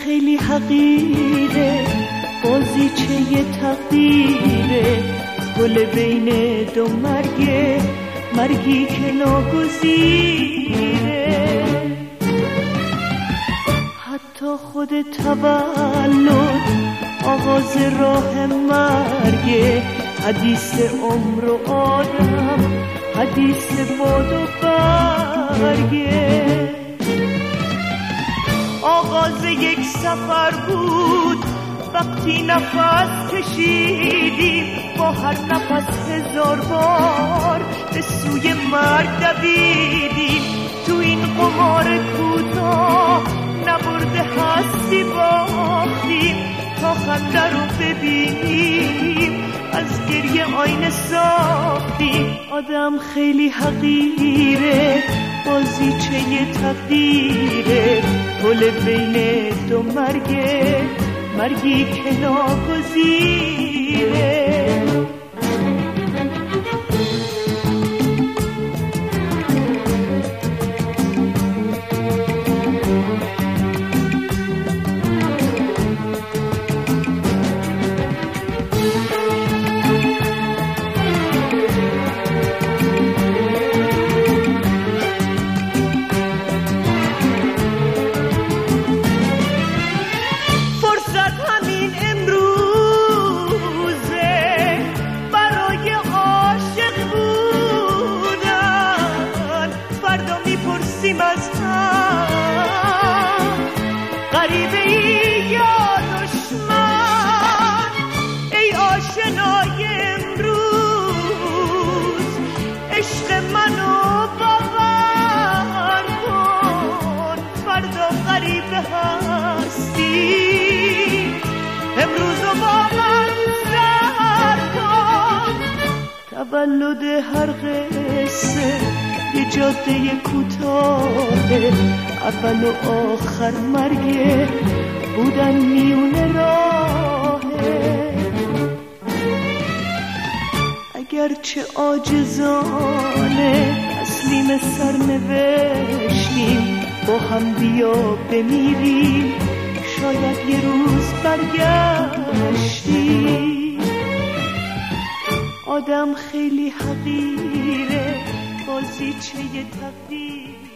خیلی حقیره، بازیچه تقدیره، گل بین دو مرگه، مرگی که ناگزیره. حتی خود تولد آغاز راه مرگه، حدیث عمر و آدم، حدیث باد و برگه. آغاز یک سفر بود وقتی نفس کشیدیم، با هر نفس هزار بار به سوی مرگ دویدیم. تو این قمار کوتاه نبرده هستی باختیم، تا خنده رو ببینیم از گریه آینه ساختیم. آدم خیلی حقیره، بازیچه تقدیره، گل بین دو مرگه، مرگی که ناگزیره. غریبه ای یا دشمن، ای آشنای امروز، عشق منو باور کن، فردا غریبه هستی، امروز رو با من سر کن. تولد هر قصه یه جاده کوتاهه، اول و آخر مرگه، بودن میونه راهه. اگرچه عاجزانه تسلیم سرنوشتیم، با هم بیا بمیریم، شاید یه روز برگشتیم. آدم خیلی حقیره، بازیچه تقدیر.